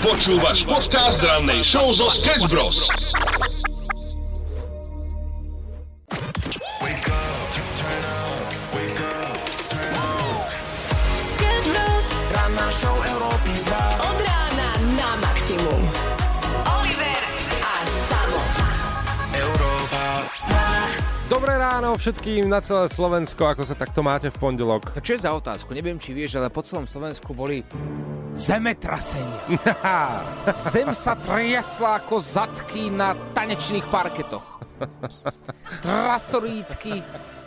Počúvaš podcast rannej show zo Sketch Bros. Sketch Bros. Ranná show Európy 2. Od rána na maximum. Oliver a Samo. Európa 2. Dobré ráno všetkým na celé Slovensko, ako sa takto máte v pondelok. To čo je za otázku? Neviem, či vieš, ale po celom Slovensku boli zemetrasenia. Zem sa triasla ako zadky na tanečných parketoch. Trasorítky.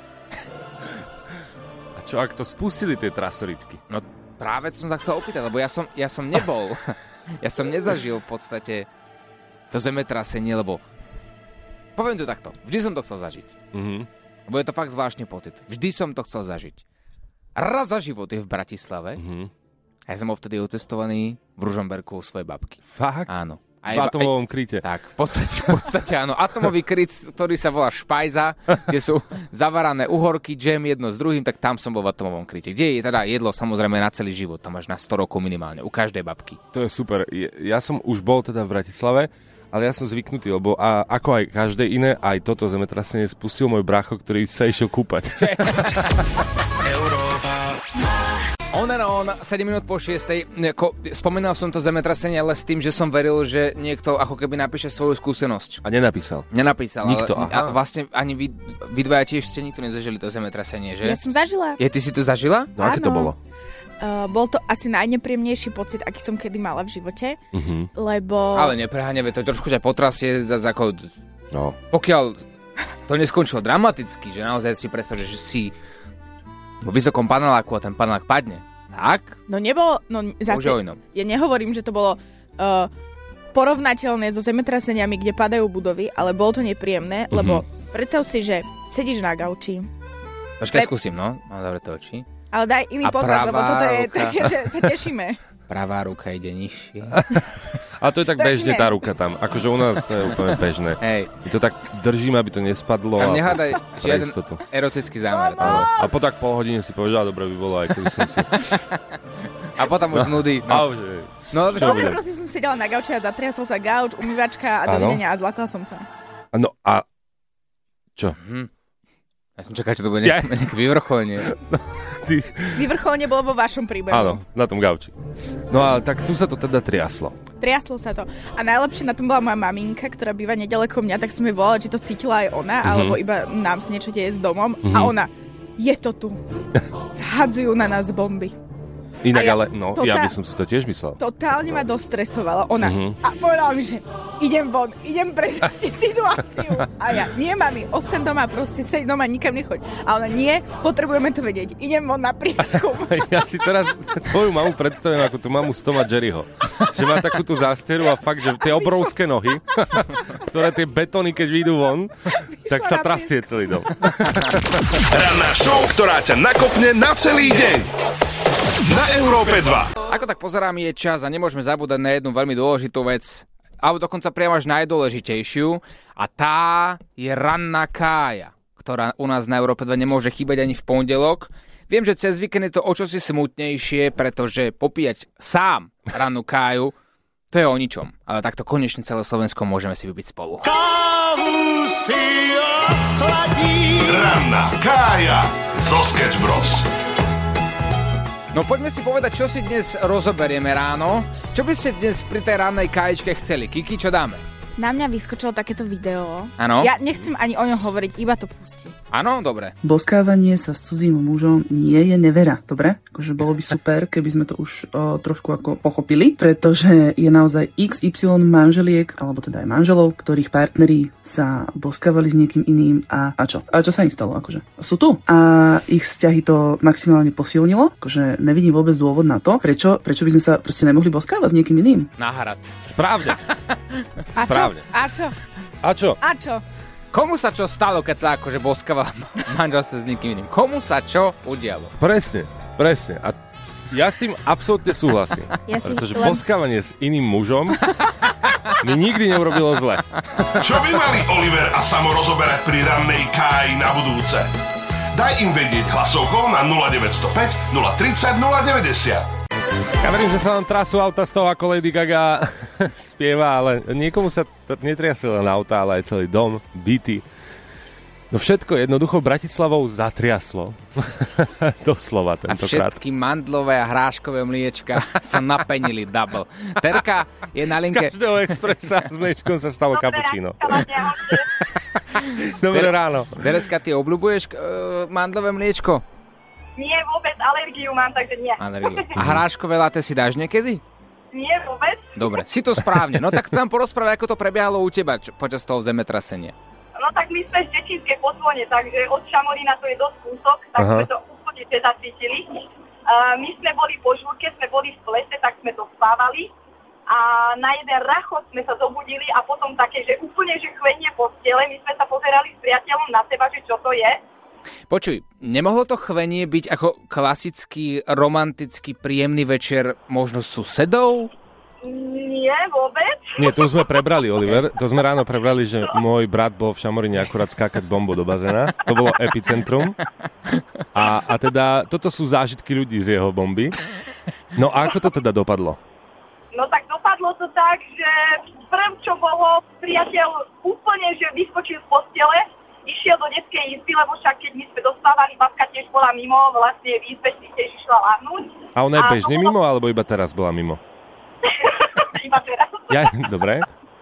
A čo, ak to spustili tie trasorítky? No práve som sa chcel opýtať, lebo ja som nebol. Ja som nezažil v podstate to zemetrasenie, lebo poviem to takto, vždy som to chcel zažiť. Lebo je to fakt zvláštny pocit. Vždy som to chcel zažiť. Raz za život je v Bratislave. A ja som bol vtedy ucestovaný v Ružomberku u svojej babky. Fakt? Áno. V atomovom kryte. Tak, v podstate áno. Atomový kryt, ktorý sa volá špajza, kde sú zavarané uhorky, džem jedno s druhým, tak tam som bol v atomovom kryte. Kde je teda jedlo samozrejme na celý život. Tam až na 100 rokov minimálne, u každej babky. To je super. Ja som už bol teda v Bratislave, ale ja som zvyknutý, lebo ako aj každé iné, aj toto zemetrasenie spustil môj brácho, ktorý sa išiel kúpať. On, 7 minút po 6. Spomínal som to zemetrasenie, ale s tým, že som veril, že niekto ako keby napíše svoju skúsenosť. A nenapísal. Nikto, ale, a vlastne ani vy dvaja tiež ste nikto nezažili to zemetrasenie, že? Ja som zažila. Ty si to zažila? No aké to bolo? Bol to asi najnepríjemnejší pocit, aký som kedy mala v živote, lebo... Ale nepreháňame, to trošku ťa potrasie, ako... No. Pokiaľ to neskončilo dramaticky, že naozaj si predstav, že si vo vysokom paneláku a ten panelák padne. Tak? No nebolo, zase, ja nehovorím, že to bolo porovnateľné so zemetraseniami, kde padajú budovy, ale bolo to nepríjemné, lebo predstav si, že sedíš na gauči. Počkaj, skúsim, no. Mám dobre to oči. Ale daj iný pokaz, lebo toto je také, že sa tešíme. Pravá ruka ide nižšie. A to je tak bežne tá ruka tam. Akože u nás to je úplne bežné. Hej. My to tak držíme, aby to nespadlo. A nehádaj žiaden istotu. Erotický zámer. A po tak pol hodine si povedal, dobre by bolo, aj keby som si... A potom už nudí. No, dobre, proste som sedela na gauči a zatriasol sa gauč, umývačka a dovidenia a zlakla som sa. No a... Čo? Ja som čakal, že to bude nejaké vyvrcholenie. Vyvrcholenie bolo vo vašom príbehu. Áno, na tom gauči. No ale tak tu sa to teda triaslo. Triaslo sa to. A najlepšie na tom bola moja maminka, ktorá býva nedaleko mňa, tak som jej volala, či to cítila aj ona, alebo iba nám sa niečo deje s domom. A ona, je to tu. Zhadzujú na nás bomby. Inak ale, ja by som si to tiež myslel. Totálne ma dostresovala ona. A povedala mi, že idem von, idem prezistiť situáciu. A ja, nie mami, ostaň doma, proste seď doma, nikam nechoď. A ona, nie, potrebujeme to vedieť, idem von na prieskum. Ja si teraz tvoju mamu predstavím ako tú mamu z Toma Jerryho. Že má takú tú zásteru a fakt, že tie obrovské nohy, ktoré tie betóny, keď vyjdú von, tak sa trasie celý dom. Ranná show, ktorá ťa nakopne na celý deň. Na Európe 2. Ako tak pozerám, je čas a nemôžeme zabúdať na jednu veľmi dôležitú vec, alebo dokonca priamo až najdôležitejšiu, a tá je ranná kája, ktorá u nás na Európe 2 nemôže chýbať ani v pondelok. Viem, že cez víkend je to o čosi smutnejšie, pretože popíjať sám rannú káju, to je o ničom. Ale takto konečne celé Slovensko môžeme si vypiť spolu. Kávu si osladí. Ranná kája zo Sketch Bros. No poďme si povedať, čo si dnes rozoberieme ráno. Čo by ste dnes pri tej rannej kájičke chceli? Kiki, čo dáme? Na mňa vyskočilo takéto video. Áno. Ja nechcem ani o ňom hovoriť, iba to pustím. Áno, dobre. Boskávanie sa s cudzým mužom nie je nevera, dobre? Akože bolo by super, keby sme to už trošku ako pochopili, pretože je naozaj XY manželiek, alebo teda aj manželov, ktorých partneri sa boskávali s niekým iným a čo? A čo sa im stalo? Akože sú tu. A ich vzťahy to maximálne posilnilo, akože nevidím vôbec dôvod na to, prečo by sme sa proste nemohli boskávať s niekým iným. Náhrad. Správne. Správne. A čo? Komu sa čo stalo, keď sa akože boskávala manželstvo s niekým iným? Komu sa čo udialo? Presne. A ja s tým absolútne súhlasím. Pretože boskávanie s iným mužom mi nikdy neurobilo zle. Čo by mali Oliver a Samo rozoberať pri rannej káji na budúce? Daj im vedieť hlasovkou na 0905 030 090. Ja verím, že sa vám trasú auta z toho, ako Lady Gaga spieva, ale niekomu sa netriasli len auta, ale aj celý dom, byty. No všetko jednoducho Bratislavou zatriaslo. Doslova tentokrát. A všetky mandlové a hráškové mliečka sa napenili double. Terka je na linke. Z každého expresa s mliečkom sa stalo cappuccino. Dobré ráno. Tereska, ty obľúbuješ mandlové mliečko? Nie, vôbec, alergiu mám, takže nie. Alergiu. A hráškové latte si dáš niekedy? Nie, vôbec. Dobre, si to správne. No tak tam porozprávaj, ako to prebiehalo u teba počas toho zemetrasenia. No tak my sme z Dečínskej Podzvone, takže od Šamorína to je dosť kúsok, tak sme to úplne nezacítili. My sme boli po žúrke, sme boli v lese, tak sme to spávali a na jeden rachot sme sa zobudili a potom také, že úplne že chvenie postele, my sme sa pozerali s priateľom na seba, že čo to je. Počuj, nemohlo to chvenie byť ako klasický, romantický, príjemný večer možno s susedou? Nie, vôbec. Nie, tu sme prebrali, Oliver. To sme ráno prebrali, že môj brat bol v Šamoríne akurát skákať bombu do bazéna. To bolo epicentrum. A teda toto sú zážitky ľudí z jeho bomby. No a ako to teda dopadlo? No tak dopadlo to tak, že prv, čo bolo, priateľ úplne, že vyskočil z postele, išiel do detskej izby, lebo však keď my sme dospávali, babka tiež bola mimo, vlastne v izbe si tiež išla lahnúť. A ona je bežne mimo, alebo iba teraz bola mimo? Iba teraz. Ja, dobre.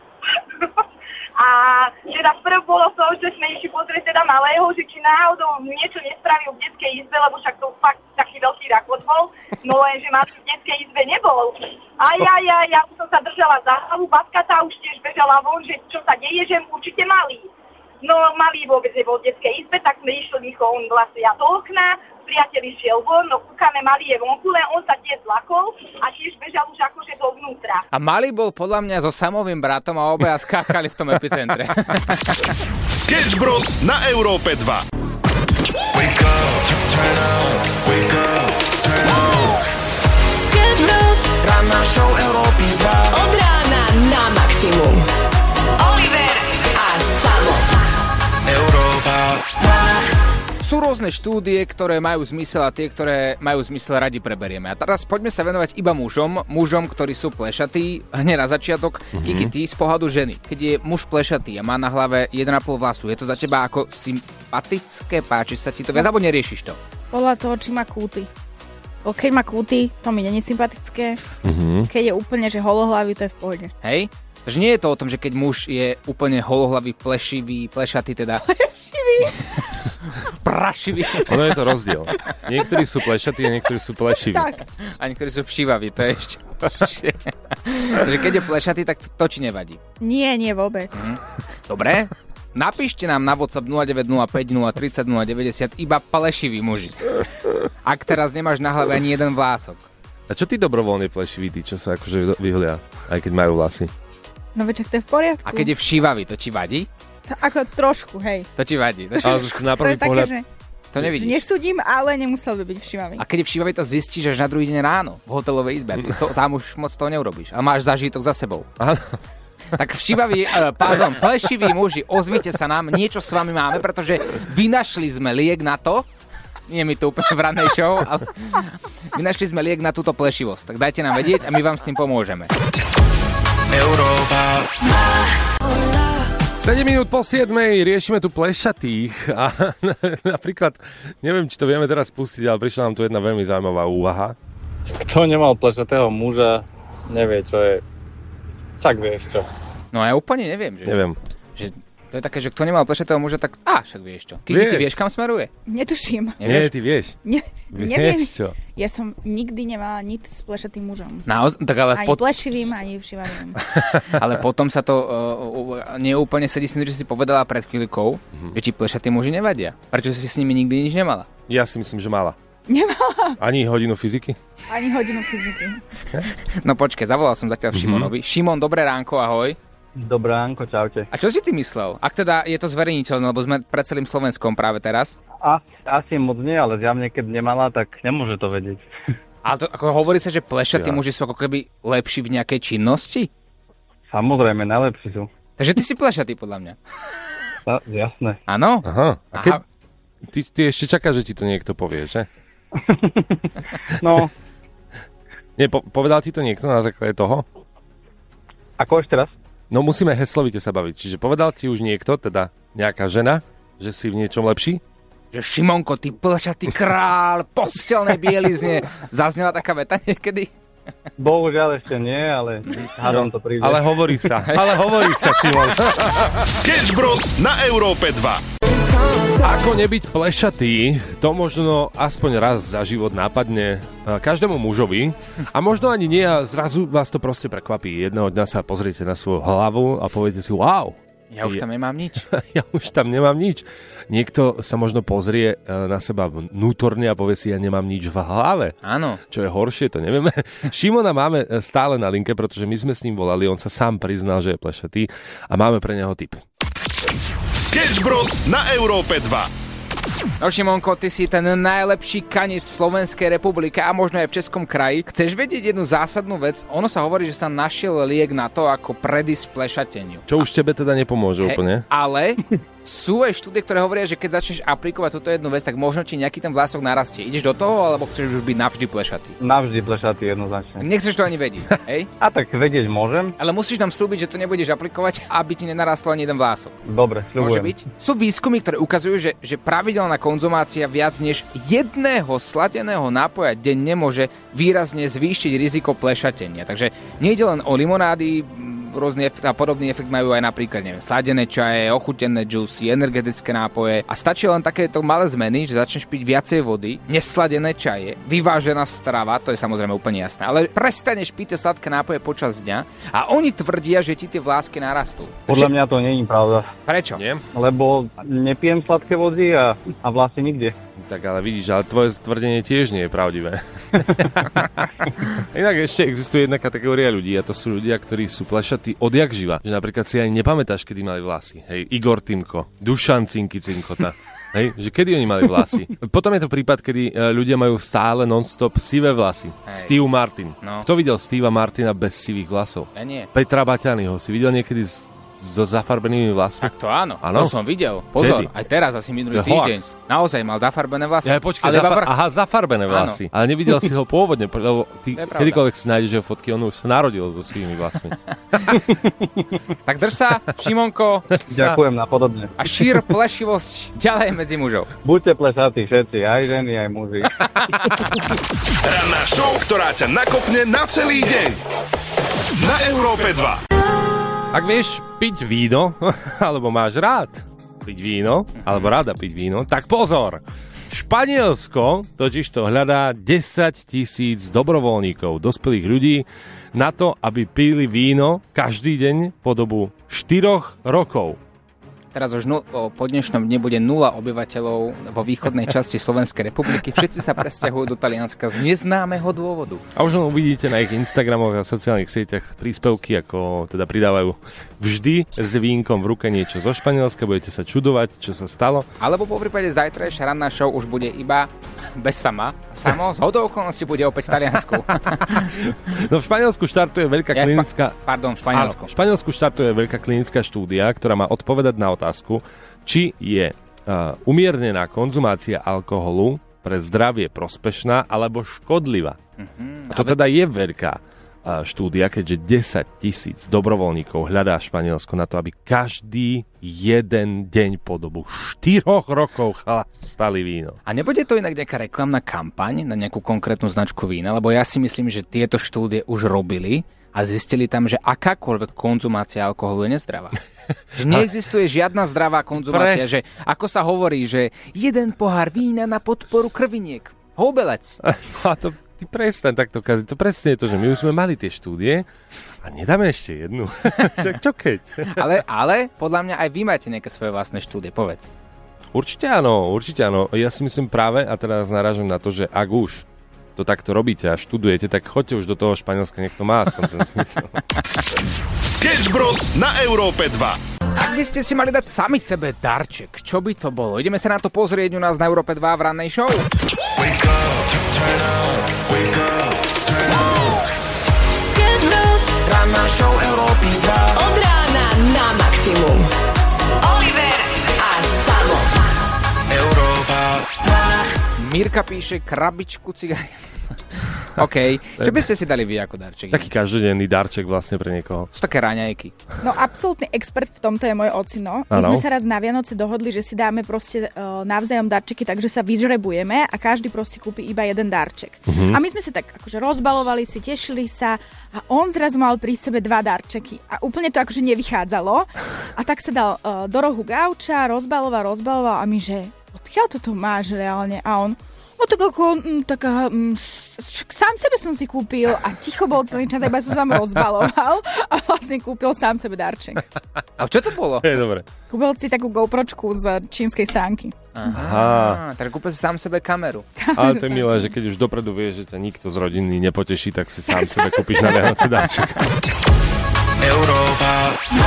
A teda prv bolo to, že sme išli pozrieť teda malého, že či náhodou niečo nespravil v detskej izbe, lebo však to fakt taký veľký rakot bol, no lenže malý v detskej izbe nebol. Ja už som sa držala za hlavu, babka tá už tiež bežala von, že čo sa deje, že určite malý. No malý vôbec nebol v detskej izbe, tak sme išli on vlastne ja do okna, priateľ išiel von, no kúkame, malý je vonku, len on sa tiež zlakol a tiež bežal už akože dovnútra. A malý bol podľa mňa so Samovým bratom a obaja skákali v tom epicentre. Sketch Bros. Na Európe 2. Wake up, turn up, wake up, turn up. Sketch Bros. Ranná show Európy 2. Od rána na maximum. Oliver a Samo. Európa 2. Sú rôzne štúdie, ktoré majú zmysel a tie, ktoré majú zmysel, radi preberieme. A teraz poďme sa venovať iba mužom, ktorí sú plešatí. Hneď na začiatok, Kiki, ty z pohľadu ženy. Keď je muž plešatý a má na hlave 1,5 vlasu, je to za teba ako sympatické? Páči sa ti to viac, alebo neriešiš to? Podľa toho, či má kúty. Keď má kúty, to mi nie je sympatické. Keď je úplne, že holohlavý, to je v pohode. Hej? Takže nie je to o tom, že keď muž je úplne holohlavý, plešivý, plešatý teda. Prašivý. Ono je to rozdiel. Niektorí sú plešatí a niektorí sú plešiví. Tak. A niektorí sú všivaví, to je ešte horšie. Takže keď je plešatý, tak to ti nevadí. Nie vôbec. Dobre. Napíšte nám na WhatsApp 0905 030 090 iba plešiví muži. Ak teraz nemáš na hlave ani jeden vlások. A čo tí dobrovoľne plešiví, tí, čo sa akože vyhlia, aj keď majú vlasy? No veď, to je v poriadku. A keď je všívavý, to ti vadí? Ako trošku, hej. To ti vadí. Ale na prvý pohľad... Také, že to nevidíš. nesúdim, ale nemusel by byť všímavý. A keď je všívavý, to zistíš až na druhý deň ráno v hotelovej izbe. Tam už moc toho neurobíš. A máš zážitok za sebou. Áno. Tak plešiví muži, ozvite sa nám, niečo s vami máme, pretože vynašli sme liek na to, nie mi to úplne v rannej show, ale vynašli sme liek na túto plešivosť. Tak dajte nám vedieť a my vám s tým pomôžeme. Európa 7 minút po 7 riešime tu plešatých a napríklad, neviem, či to vieme teraz pustiť, ale prišla nám tu jedna veľmi zaujímavá úvaha. Kto nemal plešatého muža, nevie, čo je. Však vieš čo. No ja úplne neviem. Neviem. Že to je také, že kto nemal plešatého muža, tak však vieš čo. Kiki, ty vieš, kam smeruje? Netuším. Nie, ty vieš. Neviem. Vieš čo? Ja som nikdy nemala nič s plešatým mužom. Tak ale ani plešivým, ani všívavým. Ale potom sa to neúplne sedí si, že si povedala pred chvíľkou, že ti plešatí muži nevadia. Prečo si s nimi nikdy nič nemala? Ja si myslím, že mala. Nemala. Ani hodinu fyziky? Ani hodinu fyziky. No počkaj, zavolal som zatiaľ Šimonovi. Šimon, dobré ránko, ahoj. Dobré ránko, čaute. A čo si ty myslel? Ak teda je to zverejniteľné, lebo sme pred celým Slovenskom práve teraz? Asi moc nie, ale zjavne keď nemala, tak nemôže to vedieť. Ale to, ako hovorí sa, že plešatí muži sú ako keby lepší v nejakej činnosti? Samozrejme, najlepší sú. Takže ty si plešatý podľa mňa. Jasné. Áno? Aha. A keď... Ty ešte čakáš, že ti to niekto povie, že? No, Nie, povedal ti to niekto na základe toho? Ako ešte raz? No musíme heslovite sa baviť. Čiže povedal ti už niekto, teda nejaká žena, že si v niečom lepší? Že Šimonko, ty plešatý král postelnej bielizne. Zaznela taká veta niekedy? Bohužiaľ ešte nie, ale hádam to príde. Ale hovorí sa, Šimon. Sketch Bros. Na Európe 2. Ako nebyť plešatý, to možno aspoň raz za život nápadne každému mužovi a možno ani nie a zrazu vás to proste prekvapí. Jedného dňa sa pozriete na svoju hlavu a poviete si wow. Ja už tam nemám nič. Ja už tam nemám nič. Niekto sa možno pozrie na seba vnútorne a povie si, ja nemám nič v hlave. Áno. Čo je horšie, to nevieme. Šimona máme stále na linke, pretože my sme s ním volali, on sa sám priznal, že je plešatý a máme pre neho tip. Sketch Bros. Na Európe 2. No Šimonko, ty si ten najlepší kanec v Slovenskej republike a možno aj v Českom kraji. Chceš vedieť jednu zásadnú vec? Ono sa hovorí, že sa našiel liek na to, ako predísť plešateniu. Čo už tebe teda nepomôže úplne? Ale sú aj štúdie, ktoré hovoria, že keď začneš aplikovať túto jednu vec, tak možno ti nejaký ten vlások narastie. Ideš do toho, alebo chceš už byť navždy plešatý? Navždy plešatý jednoznačne. Nechceš to ani vedieť, hej? A tak vedieť môžem. Ale musíš nám slúbiť, že to nebudeš aplikovať, aby ti nenarastol ani jeden vlások. Dobre, sľubujem. Môže byť? Sú výskumy, ktoré ukazujú, že pravidelná konzumácia viac než jedného sladeného nápoja denne môže výrazne zvýšiť riziko plešatenia. Takže nejde len o limonády, rôzny efekt a podobný efekt majú aj napríklad, neviem, sladené čaje, ochutené džusy, energetické nápoje a stačí len takéto malé zmeny, že začneš piť viacej vody, nesladené čaje, vyvážená strava, to je samozrejme úplne jasné, ale prestaneš piť tie sladké nápoje počas dňa a oni tvrdia, že ti tie vlásky narastú. Podľa mňa to nie je pravda. Prečo? Nie? Lebo nepijem sladké vody a vlastne nikde. Tak ale vidíš, ale tvoje tvrdenie tiež nie je pravdivé. Inak ešte existuje jedna kategória ľudí a to sú ľudia, ktorí sú plešatí odjak živa. Že napríklad si ani nepamätáš, kedy mali vlasy. Hej, Igor Timko, Dušan Cinky Cinkota. Hej, že kedy oni mali vlasy. Potom je to prípad, kedy ľudia majú stále non-stop sivé vlasy. Hej. Steve Martin. No. Kto videl Steva Martina bez sivých vlasov? Ja nie. Petra Baťanyho si videl niekedy so zafarbenými vlasmi? Tak to áno, Áno? to som videl. Pozor, Kedy? aj teraz, asi minulý To je týždeň. hoax. Naozaj mal zafarbené vlasy. Ja, počkaj, Ale zafarbené vlasy. Ale nevidel si ho pôvodne, lebo ty To je pravda. kedykoľvek si nájdeš jeho fotky, on už sa narodil so sivými vlasmi. Tak drž sa, Šimonko, Ďakujem napodobne. a šír plešivosť ďalej medzi mužov. Buďte plešatí všetci, aj ženy, aj muži. Ranná show, ktorá ťa nakopne na celý deň. Na Európe 2. Ak vieš piť víno, alebo máš rád piť víno, alebo rada piť víno, tak pozor! Španielsko totiž to hľadá 10 000 dobrovoľníkov, dospelých ľudí, na to, aby pili víno každý deň po dobu 4 rokov. Teraz už po dnešnom dne bude 0 obyvateľov vo východnej časti Slovenskej republiky. Všetci sa presťahujú do Talianska z neznámeho dôvodu. A už len uvidíte na ich Instagramoch a sociálnych sieťach príspevky, ako teda pridávajú vždy s vínkom v ruke niečo zo Španielska, budete sa čudovať, čo sa stalo. Alebo po prípade zajtrajšia ranná show už bude iba bez sama. Samo z hodou okolností bude opäť v Taliansku. No v Španielsku štartuje veľká klinická... Pardon, v Španielsku. V Španielsku štartuje veľká klinická štúdia, ktorá má odpovedať na otázku, či je umiernená konzumácia alkoholu pre zdravie prospešná alebo škodlivá. A to teda je veľká štúdia, keďže 10 000 dobrovoľníkov hľadá Španielsko na to, aby každý jeden deň po dobu 4 rokov chlastali víno. A nebude to inak nejaká reklamná kampaň na nejakú konkrétnu značku vína? Lebo ja si myslím, že tieto štúdie už robili a zistili tam, že akákoľvek konzumácia alkoholu je nezdravá. Že neexistuje žiadna zdravá konzumácia, že ako sa hovorí, že jeden pohár vína na podporu krviniek. Houbelec. A to ty prestaň takto kaziť. To presne je to, že my už sme mali tie štúdie a nedáme ešte jednu. Čo keď? Ale podľa mňa aj vy máte nejaké svoje vlastné štúdie, povedz. Určite áno. Ja si myslím práve, a teraz narážam na to, že ak už to takto robíte a študujete, tak choďte už do toho Španielska, nech to má aspoň ten smysl. Sketch Bros. Na Európe 2. Ak by ste si mali dať sami sebe darček, čo by to bolo? Ideme sa na to pozrieť u nás na Európe 2 v rannej show. Wake up, turn up, wake up, turn up. Sketch Bros. Ranná show Európy 2. Od rána na maximum. Oliver a Samo. Európa 2. Mirka píše krabičku cigariet. OK. Čo by ste si dali vy ako darček? Taký každodenný darček vlastne pre niekoho. Sú také raňajky. No absolútny expert v tomto je môj ocino. My sme sa raz na Vianoce dohodli, že si dáme proste navzájom darčeky, takže sa vyžrebujeme a každý proste kúpi iba jeden darček. A my sme sa tak akože rozbalovali si, tešili sa a on zrazu mal pri sebe 2 darčeky. A úplne to akože nevychádzalo. A tak sa dal do rohu gauča, rozbaloval a my, že odkiaľ toto máš reálne? A on, no tak ako, sám sebe som si kúpil a ticho bol celý čas, iba som tam rozbaloval a vlastne kúpil sám sebe darček. A čo to bolo? Je dobre. Kúpil si takú GoPročku z čínskej stránky. Aha. Tak kúpil si sám sebe kameru. Ale to je milé, že keď už dopredu vieš, že ťa nikto z rodiny nepoteší, tak si sám sebe kúpiš na Vianoce darček. Európa.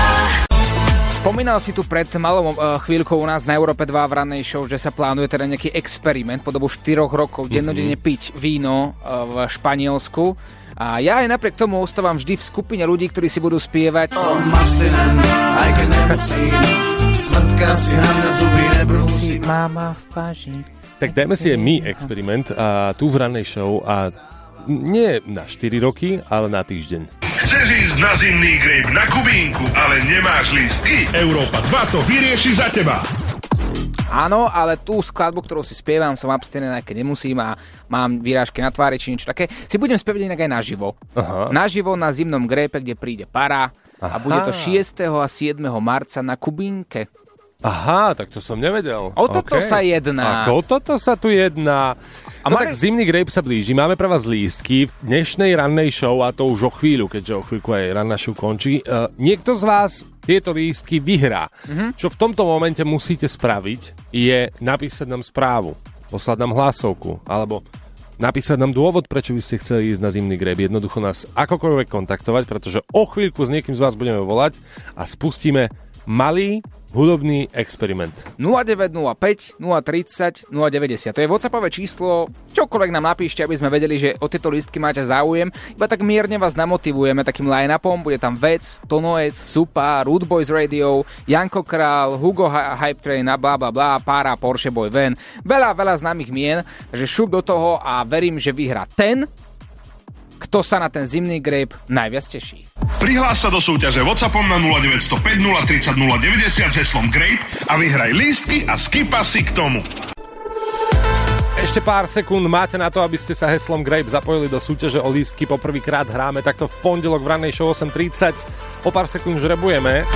Spomínal si tu pred malou chvíľkou u nás na Európe 2 v rannej show, že sa plánuje teda nejaký experiment po dobu 4 rokov dennodenne piť víno v Španielsku. A ja aj napriek tomu ostávam vždy v skupine ľudí, ktorí si budú spievať. Aj keď nemusím, smrtka si na mňa zuby nebrúsi. Mama v paži. Tak dajme si aj my experiment tu v rannej show a nie na 4 roky, ale na týždeň. Chceš ísť na zimný grape na Kubínku, ale nemáš lístky? Európa 2 to vyrieši za teba. Áno, ale tú skladbu, ktorú si spievam, som abstinent, keď nemusím a mám výrážky na tvári či niečo také, si budem spievať inak aj naživo. Aha. Naživo na zimnom grape, kde príde para. A bude to 6. a 7. marca na Kubínke. Aha, tak to som nevedel. O toto sa jedná. O toto sa tu jedná. No tak zimný grape sa blíži, máme pre vás lístky v dnešnej rannej show a to už o chvíľu, keďže o chvíľku aj ranná show končí. Niekto z vás tieto lístky vyhrá. Čo v tomto momente musíte spraviť, je napísať nám správu, poslať nám hlasovku, alebo napísať nám dôvod, prečo by ste chceli ísť na zimný grape. Jednoducho nás akokoľvek kontaktovať, pretože o chvíľku s niekým z vás budeme volať a spustíme malý hudobný experiment. 0905 030 090. To je WhatsAppové číslo. Čokoľvek nám napíšte, aby sme vedeli, že o tieto lístky máte záujem. Iba tak mierne vás namotivujeme takým line-upom. Bude tam Vec, Tonoec, Supa, Root Boys Radio, Janko Král, Hugo Hype Train a bla bla bla, Pára, Porsche Boy Van. Veľa známych mien, takže šup do toho a verím, že vyhrá ten, kto sa na ten zimný grape najviac teší. Prihlás sa do súťaže WhatsAppom na 0905 030 090 s heslom Grape a vyhraj lístky a skipasy k tomu. Ešte pár sekúnd máte na to, aby ste sa heslom Grape zapojili do súťaže o lístky. Poprvýkrát hráme takto v pondelok v rannej show 8:30. O pár sekúnd žrebujeme.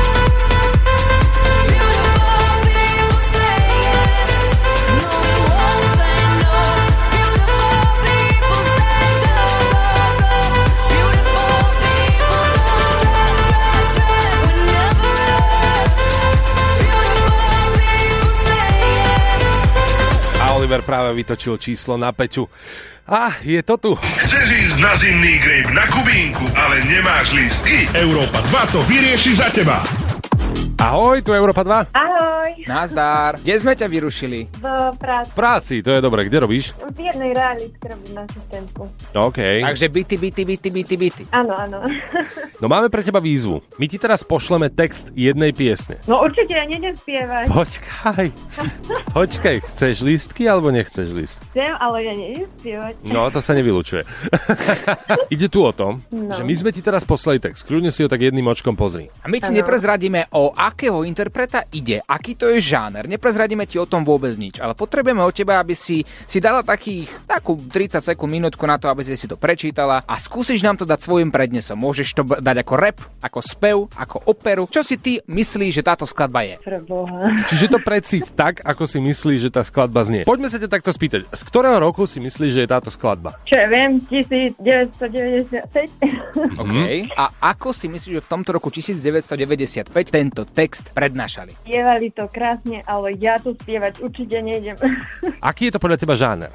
Oliver práve vytočil číslo na Peťu. Je to tu. Chceš ísť na zimný grape na Kubínku, ale nemáš lístky? Európa 2 to vyrieši za teba. Ahoj, tu Európa 2. Ahoj. Nazdar. Kde sme ťa vyrušili? V práci. V práci, to je dobre. Kde robíš? V jednej realitke robím asistentku. OK. Takže byty. Áno. No máme pre teba výzvu. My ti teraz pošleme text jednej piesne. No určite, ja nejdem spievať. Počkaj, chceš lístky alebo nechceš lístky? Chcem, ale ja nejdem spievať. No, to sa nevylučuje. Ide tu o tom, že my sme ti teraz poslali text. Kľudne si ho tak jedným očkom pozri. A my ti neprezradíme, o akého interpreta ide, aký to je žáner. Neprezradíme ti o tom vôbec nič, ale potrebujeme od teba, aby si dala takú 30 sekúnd, minútku na to, aby si to prečítala a skúsiš nám to dať svojim prednesom. Môžeš to dať ako rap, ako spev, ako operu. Čo si ty myslíš, že táto skladba je? Preboha. Čiže to precíť tak, ako si myslíš, že tá skladba znie. Poďme sa ťa takto spýtať. Z ktorého roku si myslíš, že je táto skladba? Čo ja viem, 1995. OK. A ako si myslíš, že v tomto roku 1995 tento text prednášali? Spievali to krásne, ale ja tu spievať určite nejdem. Aký je to podľa teba žáner?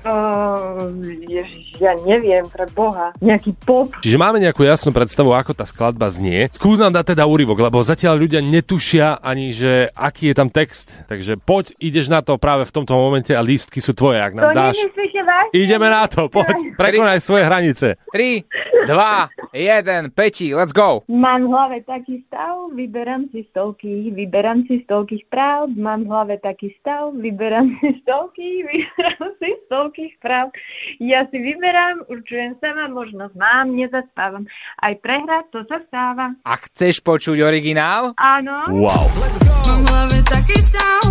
Ja neviem, pre Boha. Nejaký pop. Čiže máme nejakú jasnú predstavu, ako tá skladba znie. Skús nám dať teda úryvok, lebo zatiaľ ľudia netušia ani, že aký je tam text. Takže poď, ideš na to práve v tomto momente a lístky sú tvoje, ak nám dáš. Ideme na to, poď, prekonaj svoje hranice. 3, 2, 1, Peti, let's go. Mám v hlave taký stav, vyberám si stovky. stovky, vyberám si z toľkých práv, mám v hlave taký stav, vyberám si stovky, vyberám si z toľkých práv. Ja si vyberám, určujem sama, možnosť mám, nezaspávam. Aj prehrať to sa stáva. A chceš počuť originál? Áno. Wow. Mám v hlave taký stav,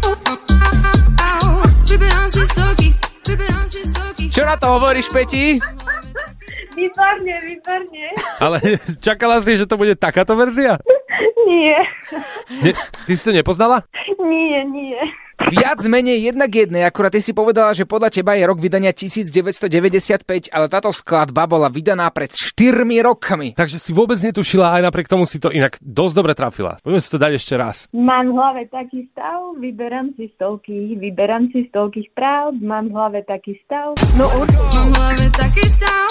vyberám si z toľkých, vyberám si z toľkých. Čo na to hovoríš, Peti? Výborne, výborne. Ale čakala si, že to bude takáto verzia? Nie. Ty si to nepoznala? Nie, nie. Viac menej jednak jednej, akurát ty si povedala, že podľa teba je rok vydania 1995, ale táto skladba bola vydaná pred 4 rokmi. Takže si vôbec netušila, aj napriek tomu si to inak dosť dobre trafila. Poďme si to dať ešte raz. Mám v hlave taký stav, vyberám si z toľkých práv, mám v hlave taký stav. No určite. Mám v hlave taký stav,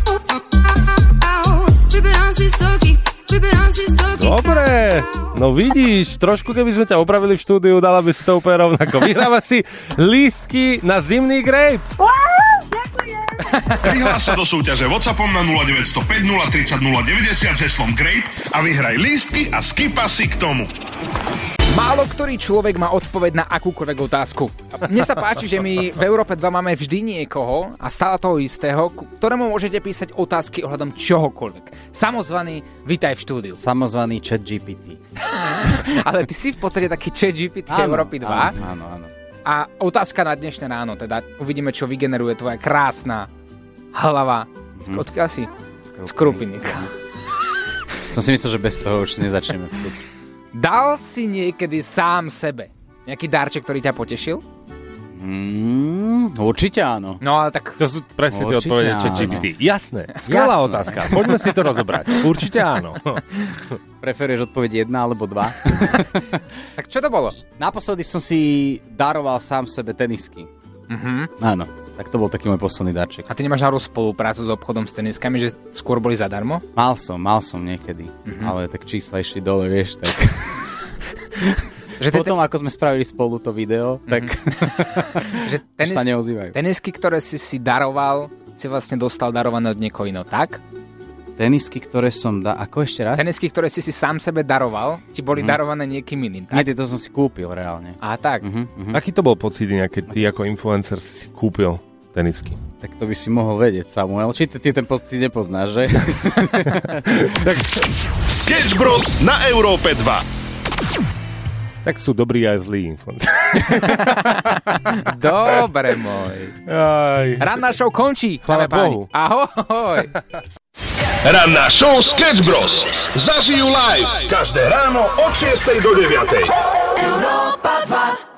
vyberám si z toľkých. Dobre, no vidíš, trošku keby sme ťa opravili v štúdiu, dala by si to úplne rovnako. Vyhráva si lístky na zimný Grape. Prihlás sa do súťaže WhatsAppom na 0905 030 090 s heslom Grape a vyhraj lístky a skipasy k tomu. Málo ktorý človek má odpoveď na akúkoľvek otázku. Mne sa páči, že my v Európe 2 máme vždy niekoho a stále toho istého, ktorému môžete písať otázky ohľadom čohokoľvek. Samozvaný, vítaj v štúdiu. Samozvaný ChatGPT. Ale ty si v podstate taký ChatGPT Európy 2. Áno. A otázka na dnešné ráno, teda uvidíme, čo vygeneruje tvoja krásna hlava. Odkiaľ si? Z Krupiníka. Som si myslel, že bez toho už nezačneme vstup. Dal si niekedy sám sebe nejaký darček, ktorý ťa potešil? Určite áno. No ale tak... To sú presne tie odpovede ChatGPT. Jasné, skvelá otázka. Poďme si to rozobrať. Určite áno. Preferuješ odpoveď 1 alebo 2? Tak čo to bolo? Naposledy som si daroval sám sebe tenisky. Áno, tak to bol taký môj posledný darček. A ty nemáš náhodou spoluprácu s obchodom s teniskami, že skôr boli zadarmo? Mal som niekedy, ale tak čísla išli dole, vieš, tak... Že potom, ako sme spravili spolu to video, tak že sa neozývajú. Tenisky, ktoré si daroval, si vlastne dostal darované od niekoho iného, tak? Tenisky, ktoré som ako ešte raz? Tenisky, ktoré si sám sebe daroval, ti boli darované niekým iným, tak? Nie, to som si kúpil reálne. Á, tak. Aký to bol pocit, keď ty ako influencer si kúpil tenisky? Tak to by si mohol vedieť, Samuel. Či ty ten pocit nepoznáš, že? Sketch Bros. Na Európe 2. Tak sú dobrí aj zlí influencer. Dobre, môj. Ranná show končí. Chvála Bohu. Ahoj. Ranná show Sketch Bros. Zažijú live každé ráno od 6 do 9. Európa 2.